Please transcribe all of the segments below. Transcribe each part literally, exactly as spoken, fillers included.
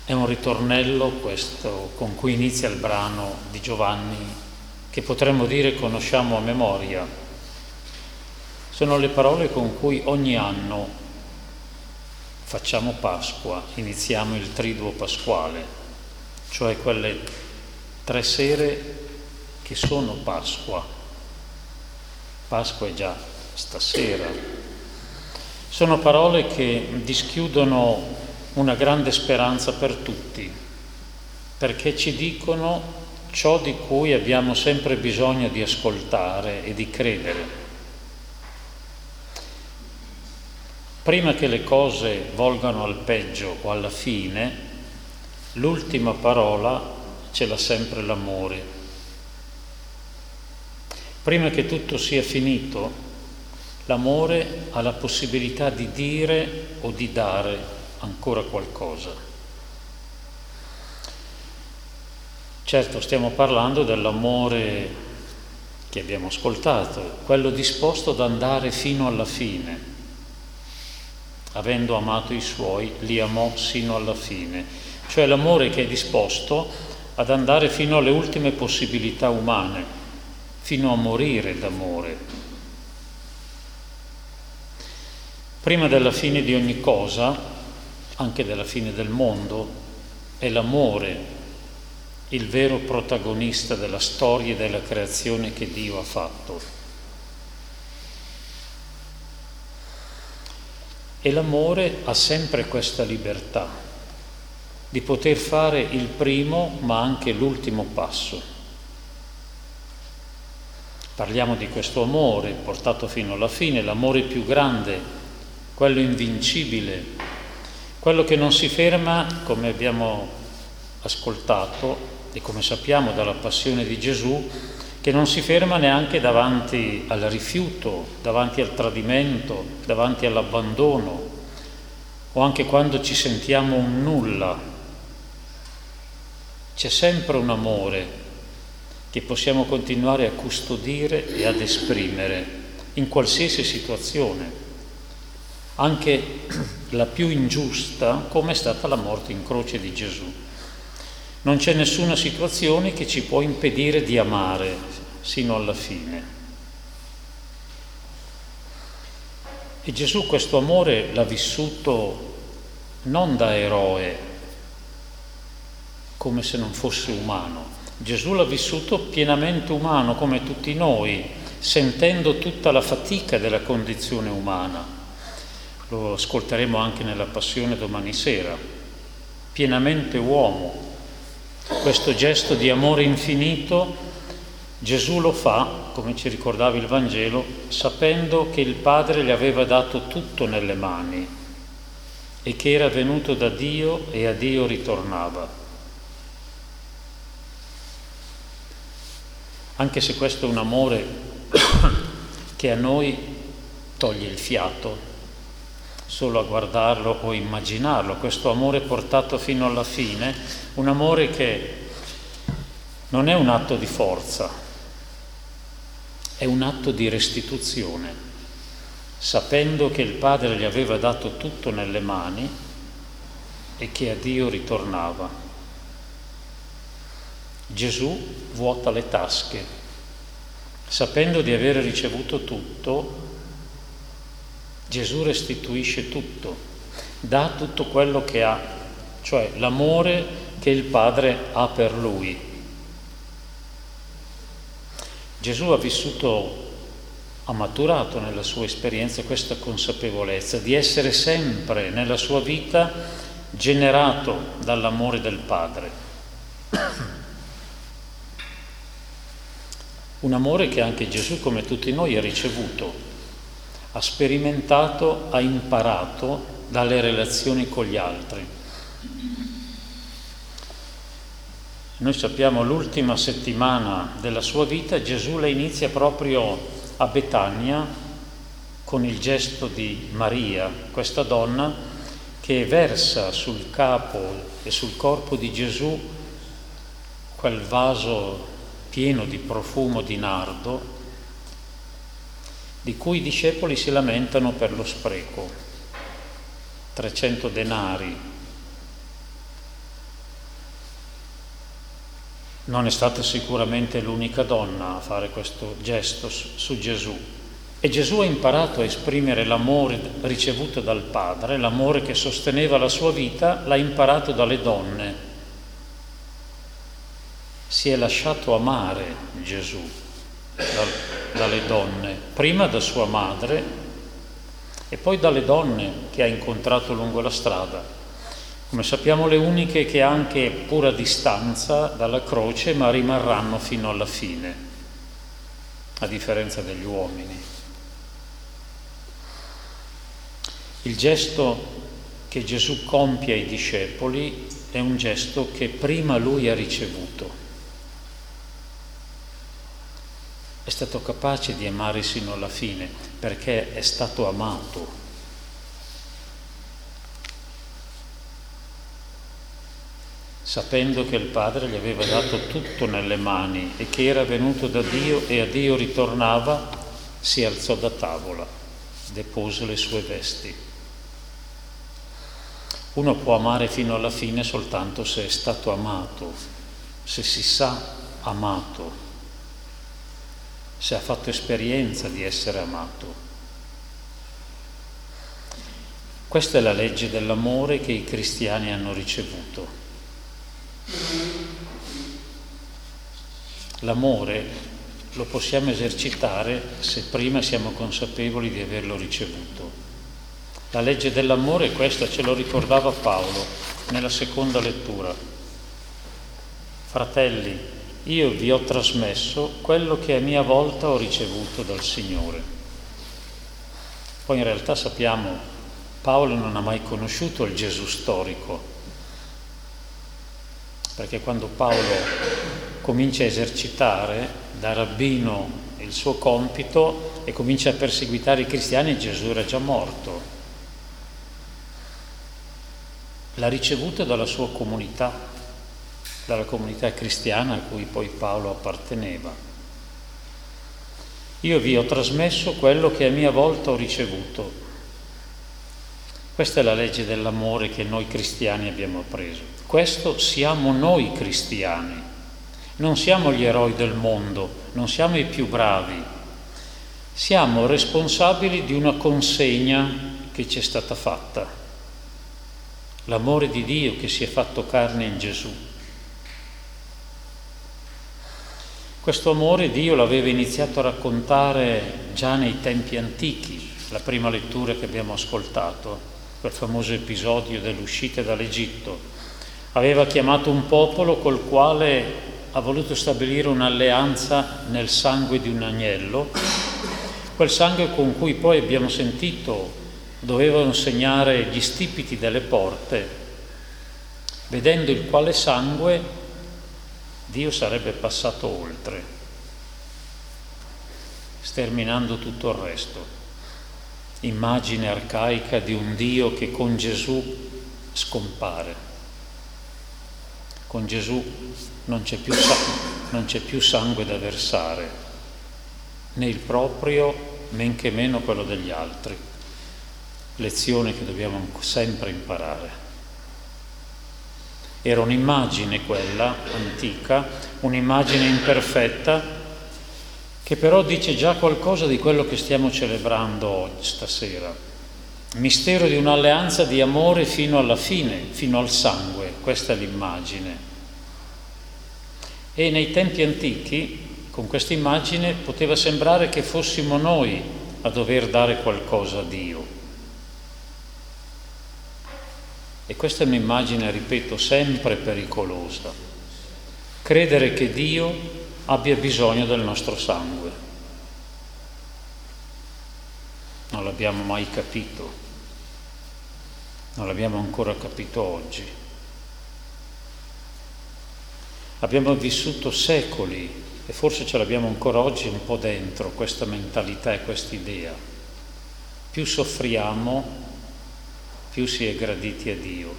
È un ritornello questo con cui inizia il brano di Giovanni, che potremmo dire conosciamo a memoria. Sono le parole con cui ogni anno facciamo Pasqua, iniziamo il triduo pasquale, cioè quelle tre sere che sono Pasqua. Pasqua è già stasera. Sono parole che dischiudono una grande speranza per tutti, perché ci dicono ciò di cui abbiamo sempre bisogno di ascoltare e di credere. Prima che le cose volgano al peggio o alla fine, l'ultima parola ce l'ha sempre l'amore. Prima che tutto sia finito, l'amore ha la possibilità di dire o di dare ancora qualcosa. Certo, stiamo parlando dell'amore che abbiamo ascoltato, quello disposto ad andare fino alla fine. Avendo amato i suoi, li amò sino alla fine. Cioè l'amore che è disposto ad andare fino alle ultime possibilità umane, fino a morire d'amore. Prima della fine di ogni cosa, anche della fine del mondo, è l'amore il vero protagonista della storia e della creazione che Dio ha fatto. E l'amore ha sempre questa libertà di poter fare il primo ma anche l'ultimo passo. Parliamo di questo amore portato fino alla fine, l'amore più grande, quello invincibile, quello che non si ferma, come abbiamo ascoltato e come sappiamo dalla passione di Gesù, che non si ferma neanche davanti al rifiuto, davanti al tradimento, davanti all'abbandono, o anche quando ci sentiamo un nulla. C'è sempre un amore che possiamo continuare a custodire e ad esprimere in qualsiasi situazione, anche la più ingiusta, come è stata la morte in croce di Gesù. Non c'è nessuna situazione che ci può impedire di amare sino alla fine. E Gesù questo amore l'ha vissuto non da eroe, come se non fosse umano. Gesù l'ha vissuto pienamente umano, come tutti noi, sentendo tutta la fatica della condizione umana. Lo ascolteremo anche nella Passione domani sera. Pienamente uomo. Questo gesto di amore infinito Gesù lo fa, come ci ricordava il Vangelo, sapendo che il Padre gli aveva dato tutto nelle mani e che era venuto da Dio e a Dio ritornava. Anche se questo è un amore che a noi toglie il fiato, solo a guardarlo o immaginarlo, questo amore portato fino alla fine, un amore che non è un atto di forza, è un atto di restituzione, sapendo che il Padre gli aveva dato tutto nelle mani e che a Dio ritornava. Gesù vuota le tasche, sapendo di aver ricevuto tutto. Gesù restituisce tutto, dà tutto quello che ha, cioè l'amore che il Padre ha per lui. Gesù ha vissuto, ha maturato nella sua esperienza questa consapevolezza di essere sempre nella sua vita generato dall'amore del Padre. Un amore che anche Gesù, come tutti noi, ha ricevuto. Ha sperimentato, ha imparato dalle relazioni con gli altri. Noi sappiamo l'ultima settimana della sua vita Gesù la inizia proprio a Betania con il gesto di Maria, questa donna che versa sul capo e sul corpo di Gesù quel vaso pieno di profumo di nardo, di cui i discepoli si lamentano per lo spreco. trecento denari. Non è stata sicuramente l'unica donna a fare questo gesto su Gesù. E Gesù ha imparato a esprimere l'amore ricevuto dal Padre, l'amore che sosteneva la sua vita, l'ha imparato dalle donne. Si è lasciato amare Gesù dal, dalle donne, prima da sua madre e poi dalle donne che ha incontrato lungo la strada. Come sappiamo, le uniche che anche pur a distanza dalla croce, ma rimarranno fino alla fine, a differenza degli uomini. Il gesto che Gesù compie ai discepoli è un gesto che prima lui ha ricevuto. È stato capace di amare sino alla fine, perché è stato amato. Sapendo che il Padre gli aveva dato tutto nelle mani e che era venuto da Dio e a Dio ritornava, si alzò da tavola, depose le sue vesti. Uno può amare fino alla fine soltanto se è stato amato, se si sa amato, se ha fatto esperienza di essere amato. Questa è la legge dell'amore che i cristiani hanno ricevuto. L'amore lo possiamo esercitare se prima siamo consapevoli di averlo ricevuto. La legge dell'amore è questa, ce lo ricordava Paolo nella seconda lettura. Fratelli, io vi ho trasmesso quello che a mia volta ho ricevuto dal Signore. Poi in realtà sappiamo, Paolo non ha mai conosciuto il Gesù storico, perché quando Paolo comincia a esercitare da rabbino il suo compito e comincia a perseguitare i cristiani, Gesù era già morto. L'ha ricevuto dalla sua comunità, dalla comunità cristiana a cui poi Paolo apparteneva. Io vi ho trasmesso quello che a mia volta ho ricevuto. Questa è la legge dell'amore che noi cristiani abbiamo appreso. Questo siamo noi cristiani, non siamo gli eroi del mondo, non siamo i più bravi, siamo responsabili di una consegna che ci è stata fatta, l'amore di Dio che si è fatto carne in Gesù. Questo amore Dio l'aveva iniziato a raccontare già nei tempi antichi, la prima lettura che abbiamo ascoltato, quel famoso episodio dell'uscita dall'Egitto. Aveva chiamato un popolo col quale ha voluto stabilire un'alleanza nel sangue di un agnello, quel sangue con cui poi abbiamo sentito dovevano segnare gli stipiti delle porte, vedendo il quale sangue Dio sarebbe passato oltre, sterminando tutto il resto. Immagine arcaica di un Dio che con Gesù scompare. Con Gesù non c'è più, non c'è più sangue da versare, né il proprio, men che meno quello degli altri. Lezione che dobbiamo sempre imparare. Era un'immagine quella, antica, un'immagine imperfetta, che però dice già qualcosa di quello che stiamo celebrando oggi, stasera. Mistero di un'alleanza di amore fino alla fine, fino al sangue, questa è l'immagine. E nei tempi antichi, con questa immagine, poteva sembrare che fossimo noi a dover dare qualcosa a Dio. E questa è un'immagine, ripeto, sempre pericolosa. Credere che Dio abbia bisogno del nostro sangue. Non l'abbiamo mai capito. Non l'abbiamo ancora capito oggi. Abbiamo vissuto secoli e forse ce l'abbiamo ancora oggi un po' dentro questa mentalità e quest'idea. Più soffriamo, più si è graditi a Dio.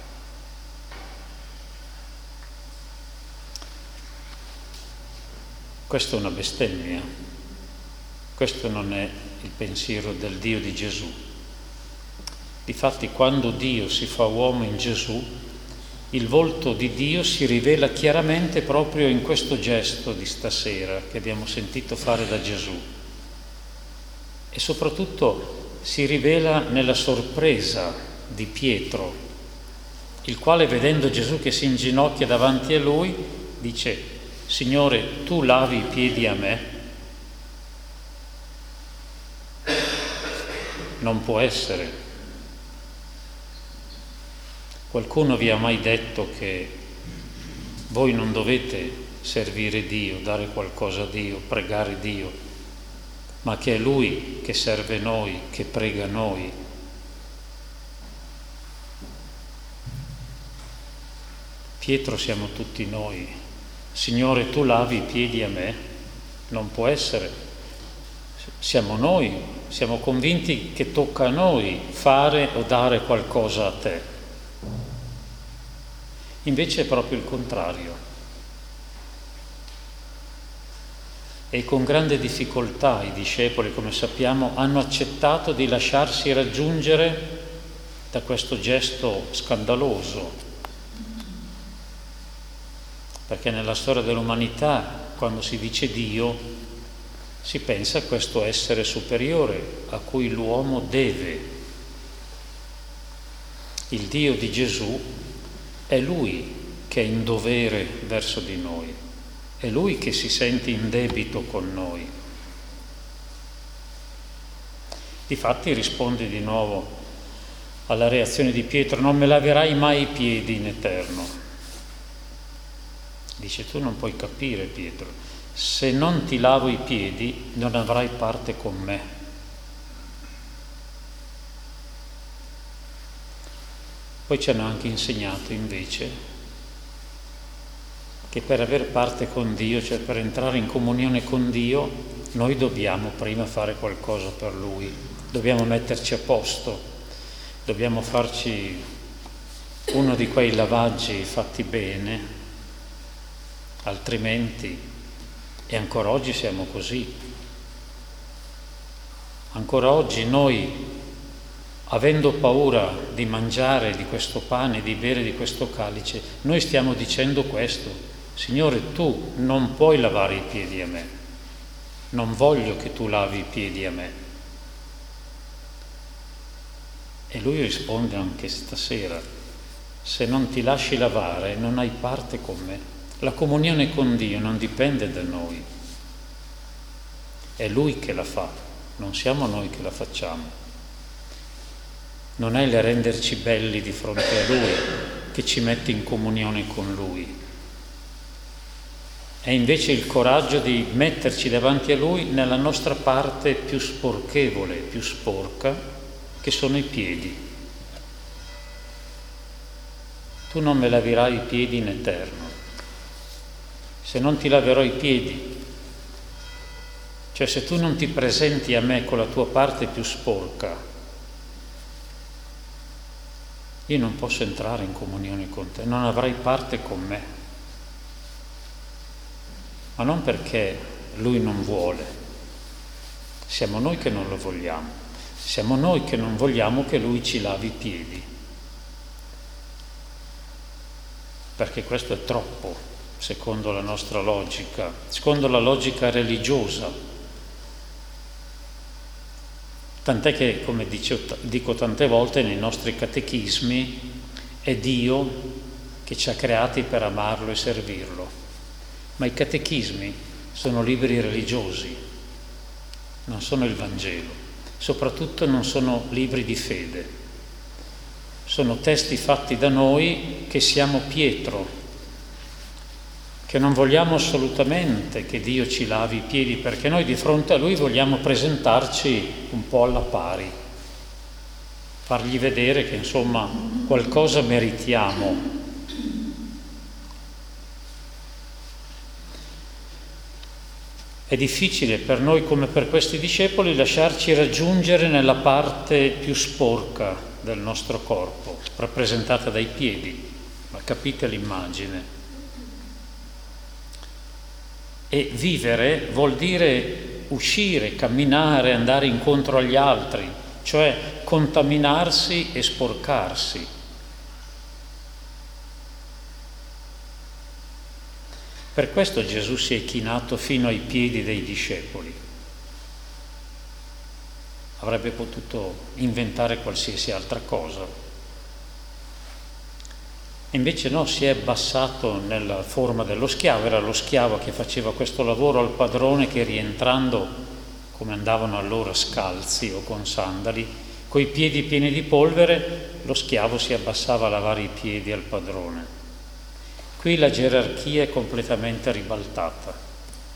Questa è una bestemmia. Questo non è il pensiero del Dio di Gesù. Difatti, quando Dio si fa uomo in Gesù, il volto di Dio si rivela chiaramente proprio in questo gesto di stasera che abbiamo sentito fare da Gesù. E soprattutto si rivela nella sorpresa di Pietro, il quale, vedendo Gesù che si inginocchia davanti a lui, dice: Signore, tu lavi i piedi a me? Non può essere. Qualcuno vi ha mai detto che voi non dovete servire Dio, dare qualcosa a Dio, pregare Dio, ma che è Lui che serve noi, che prega noi? Pietro siamo tutti noi. Signore, tu lavi i piedi a me? Non può essere. Siamo noi, siamo convinti che tocca a noi fare o dare qualcosa a te. Invece è proprio il contrario. E con grande difficoltà i discepoli, come sappiamo, hanno accettato di lasciarsi raggiungere da questo gesto scandaloso. Perché nella storia dell'umanità, quando si dice Dio, si pensa a questo essere superiore a cui l'uomo deve. Il Dio di Gesù è Lui che è in dovere verso di noi, è Lui che si sente in debito con noi. Difatti risponde di nuovo alla reazione di Pietro: non me laverai mai i piedi in eterno. Dice: tu non puoi capire, Pietro, se non ti lavo i piedi non avrai parte con me. Poi ci hanno anche insegnato invece che per aver parte con Dio, cioè per entrare in comunione con Dio, noi dobbiamo prima fare qualcosa per Lui, dobbiamo metterci a posto, dobbiamo farci uno di quei lavaggi fatti bene, altrimenti, e ancora oggi siamo così, ancora oggi noi, avendo paura di mangiare di questo pane, di bere di questo calice, noi stiamo dicendo questo: Signore, tu non puoi lavare i piedi a me, non voglio che tu lavi i piedi a me. E Lui risponde anche stasera: se non ti lasci lavare non hai parte con me. La comunione con Dio non dipende da noi, è Lui che la fa, non siamo noi che la facciamo. Non è il renderci belli di fronte a Lui che ci mette in comunione con Lui. È invece il coraggio di metterci davanti a Lui nella nostra parte più sporchevole, più sporca, che sono i piedi. Tu non me laverai i piedi in eterno. Se non ti laverò i piedi, cioè se tu non ti presenti a me con la tua parte più sporca, io non posso entrare in comunione con te, non avrai parte con me. Ma non perché Lui non vuole, siamo noi che non lo vogliamo, siamo noi che non vogliamo che Lui ci lavi i piedi, perché questo è troppo, secondo la nostra logica, secondo la logica religiosa. Tant'è che, come dico, dico tante volte nei nostri catechismi, è Dio che ci ha creati per amarlo e servirlo. Ma i catechismi sono libri religiosi, non sono il Vangelo, soprattutto non sono libri di fede. Sono testi fatti da noi che siamo Pietro, che non vogliamo assolutamente che Dio ci lavi i piedi, perché noi di fronte a Lui vogliamo presentarci un po' alla pari, fargli vedere che insomma qualcosa meritiamo. È difficile per noi, come per questi discepoli, lasciarci raggiungere nella parte più sporca del nostro corpo, rappresentata dai piedi, ma capite l'immagine. E vivere vuol dire uscire, camminare, andare incontro agli altri, cioè contaminarsi e sporcarsi. Per questo Gesù si è chinato fino ai piedi dei discepoli. Avrebbe potuto inventare qualsiasi altra cosa. Invece no, si è abbassato nella forma dello schiavo, era lo schiavo che faceva questo lavoro al padrone che rientrando, come andavano allora scalzi o con sandali, coi piedi pieni di polvere, lo schiavo si abbassava a lavare i piedi al padrone. Qui la gerarchia è completamente ribaltata.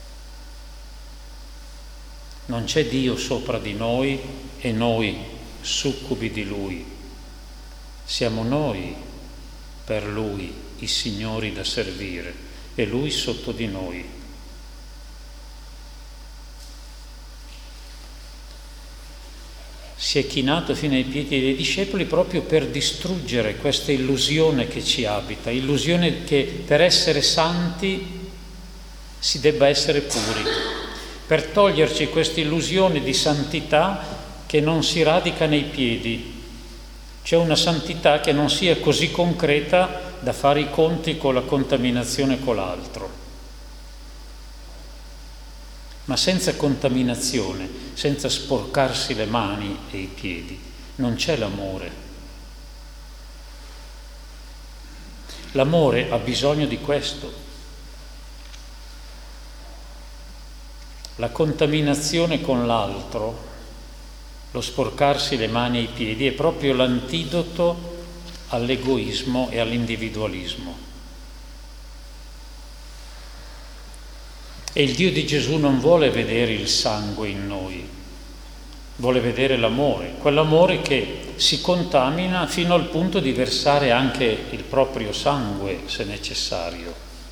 Non c'è Dio sopra di noi e noi succubi di Lui. Siamo noi per Lui i signori da servire e Lui sotto di noi. Si è chinato fino ai piedi dei discepoli proprio per distruggere questa illusione che ci abita, illusione che per essere santi si debba essere puri, per toglierci questa illusione di santità che non si radica nei piedi. C'è una santità che non sia così concreta da fare i conti con la contaminazione con l'altro. Ma senza contaminazione, senza sporcarsi le mani e i piedi, non c'è l'amore. L'amore ha bisogno di questo. La contaminazione con l'altro, lo sporcarsi le mani e i piedi, è proprio l'antidoto all'egoismo e all'individualismo. E il Dio di Gesù non vuole vedere il sangue in noi, vuole vedere l'amore, quell'amore che si contamina fino al punto di versare anche il proprio sangue, se necessario,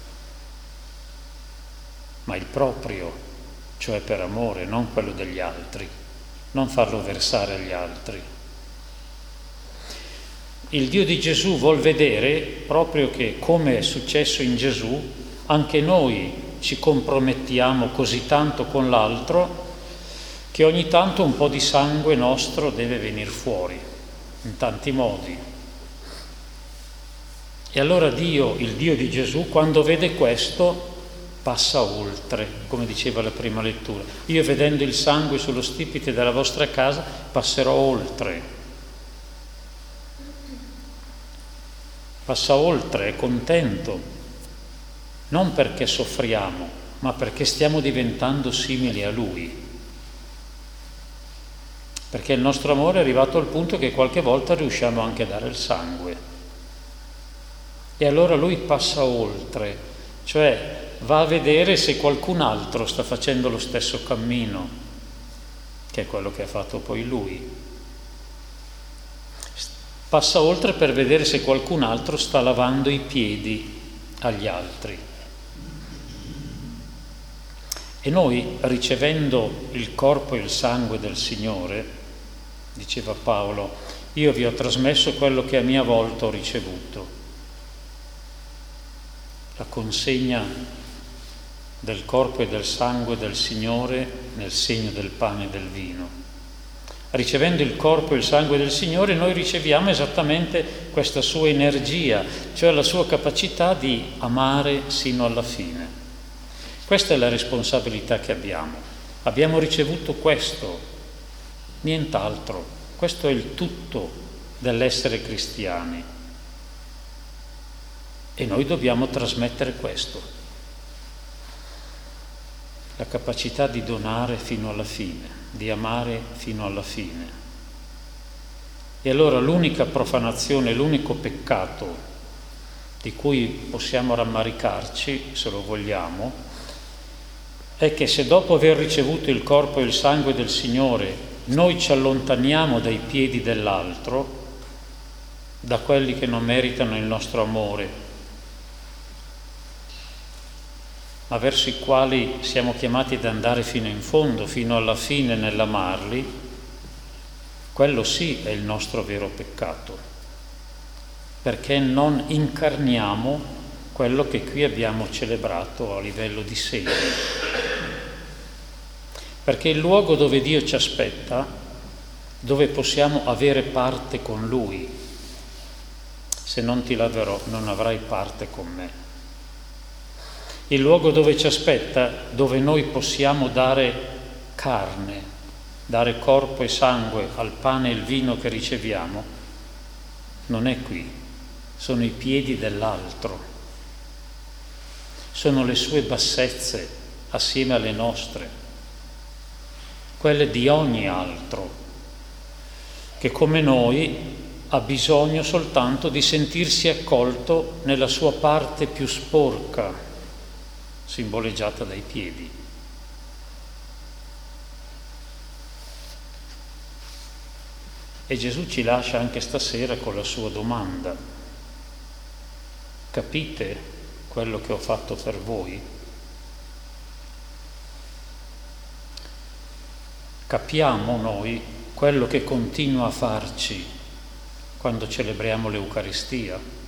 ma il proprio, cioè per amore, non quello degli altri, non farlo versare agli altri. Il Dio di Gesù vuol vedere proprio che, come è successo in Gesù, anche noi ci compromettiamo così tanto con l'altro che ogni tanto un po' di sangue nostro deve venire fuori, in tanti modi. E allora Dio, il Dio di Gesù, quando vede questo, passa oltre, come diceva la prima lettura. Io, vedendo il sangue sullo stipite della vostra casa, passerò oltre. Passa oltre, è contento, non perché soffriamo, ma perché stiamo diventando simili a Lui. Perché il nostro amore è arrivato al punto che qualche volta riusciamo anche a dare il sangue. E allora Lui passa oltre, cioè va a vedere se qualcun altro sta facendo lo stesso cammino, che è quello che ha fatto poi Lui. Passa oltre per vedere se qualcun altro sta lavando i piedi agli altri. E noi, ricevendo il corpo e il sangue del Signore, diceva Paolo, io vi ho trasmesso quello che a mia volta ho ricevuto. La consegna del corpo e del sangue del Signore nel segno del pane e del vino. Ricevendo il corpo e il sangue del Signore, noi riceviamo esattamente questa sua energia, cioè la sua capacità di amare sino alla fine. Questa è la responsabilità che abbiamo. Abbiamo ricevuto questo, nient'altro. Questo è il tutto dell'essere cristiani. E noi dobbiamo trasmettere questo. La capacità di donare fino alla fine, di amare fino alla fine. E allora l'unica profanazione, l'unico peccato di cui possiamo rammaricarci, se lo vogliamo, è che se dopo aver ricevuto il corpo e il sangue del Signore noi ci allontaniamo dai piedi dell'altro, da quelli che non meritano il nostro amore, ma verso i quali siamo chiamati ad andare fino in fondo, fino alla fine nell'amarli, quello sì è il nostro vero peccato, perché non incarniamo quello che qui abbiamo celebrato a livello di segno. Perché il luogo dove Dio ci aspetta, dove possiamo avere parte con Lui, se non ti laverò non avrai parte con me. il luogo dove ci aspetta, dove noi possiamo dare carne, dare corpo e sangue al pane e il vino che riceviamo, non è qui, sono i piedi dell'altro, sono le sue bassezze assieme alle nostre, quelle di ogni altro, che come noi ha bisogno soltanto di sentirsi accolto nella sua parte più sporca, simboleggiata dai piedi. E Gesù ci lascia anche stasera con la sua domanda: capite quello che ho fatto per voi? Capiamo noi quello che continua a farci quando celebriamo l'Eucaristia?